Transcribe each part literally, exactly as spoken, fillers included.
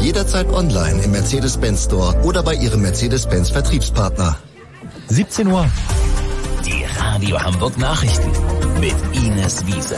Jederzeit online im Mercedes-Benz Store oder bei Ihrem Mercedes-Benz Vertriebspartner. siebzehn Uhr. Die Radio Hamburg Nachrichten mit Ines Wiese.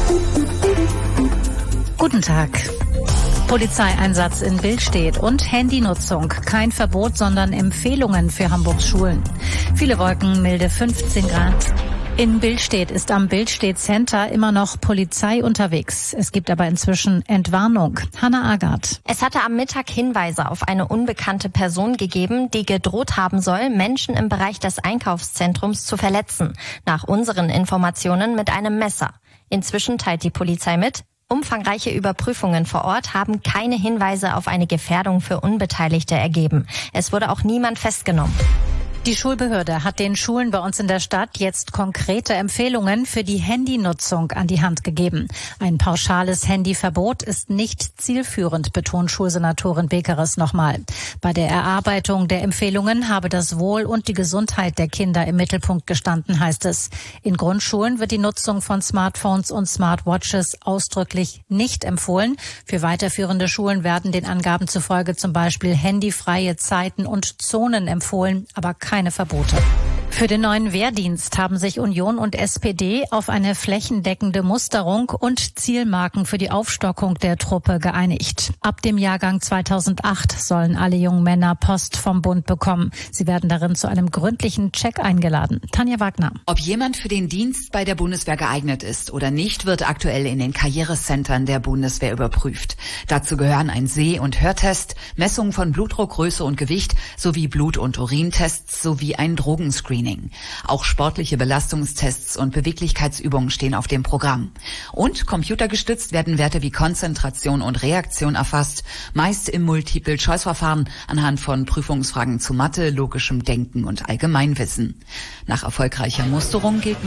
Guten Tag. Polizeieinsatz in Billstedt und Handynutzung. Kein Verbot, sondern Empfehlungen für Hamburgs Schulen. Viele Wolken, milde fünfzehn Grad. In Billstedt ist am Billstedt Center immer noch Polizei unterwegs. Es gibt aber inzwischen Entwarnung. Hanna Agard. Es hatte am Mittag Hinweise auf eine unbekannte Person gegeben, die gedroht haben soll, Menschen im Bereich des Einkaufszentrums zu verletzen. Nach unseren Informationen mit einem Messer. Inzwischen teilt die Polizei mit, umfangreiche Überprüfungen vor Ort haben keine Hinweise auf eine Gefährdung für Unbeteiligte ergeben. Es wurde auch niemand festgenommen. Die Schulbehörde hat den Schulen bei uns in der Stadt jetzt konkrete Empfehlungen für die Handynutzung an die Hand gegeben. Ein pauschales Handyverbot ist nicht zielführend, betont Schulsenatorin Bekeres nochmal. Bei der Erarbeitung der Empfehlungen habe das Wohl und die Gesundheit der Kinder im Mittelpunkt gestanden, heißt es. In Grundschulen wird die Nutzung von Smartphones und Smartwatches ausdrücklich nicht empfohlen. Für weiterführende Schulen werden den Angaben zufolge zum Beispiel handyfreie Zeiten und Zonen empfohlen, aber keine Verbote. Für den neuen Wehrdienst haben sich Union und S P D auf eine flächendeckende Musterung und Zielmarken für die Aufstockung der Truppe geeinigt. Ab dem Jahrgang zweitausendacht sollen alle jungen Männer Post vom Bund bekommen. Sie werden darin zu einem gründlichen Check eingeladen. Tanja Wagner. Ob jemand für den Dienst bei der Bundeswehr geeignet ist oder nicht, wird aktuell in den Karrierecentern der Bundeswehr überprüft. Dazu gehören ein Seh- und Hörtest, Messungen von Blutdruck, Größe und Gewicht sowie Blut- und Urintests sowie ein Drogenscreening. Auch sportliche Belastungstests und Beweglichkeitsübungen stehen auf dem Programm. Und computergestützt werden Werte wie Konzentration und Reaktion erfasst, meist im Multiple-Choice-Verfahren anhand von Prüfungsfragen zu Mathe, logischem Denken und Allgemeinwissen. Nach erfolgreicher Musterung geht